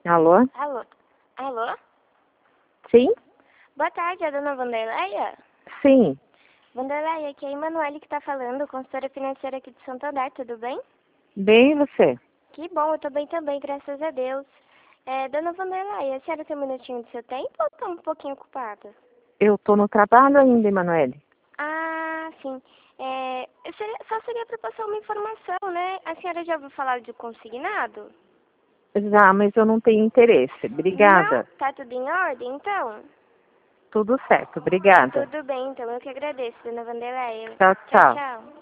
Alô? Alô? Alô? Sim? Boa tarde, é a dona Vanderleia? Sim. Vanderleia, aqui é a Emanuele que tá falando, consultora financeira aqui de Santander, tudo bem? Bem, e você? Que bom, eu tô bem também, graças a Deus. Dona Vanderleia, a senhora tem um minutinho do seu tempo ou tá um pouquinho ocupada? Eu tô no trabalho ainda, Emanuele. Ah, sim. Só seria para passar uma informação, né? A senhora já ouviu falar de consignado? Já, mas eu não tenho interesse. Não? Obrigada. Tá tudo em ordem, então? Tudo certo, obrigada. Tudo bem, então eu que agradeço, dona Vanderleia. Tchau, Tchau, tchau. tchau.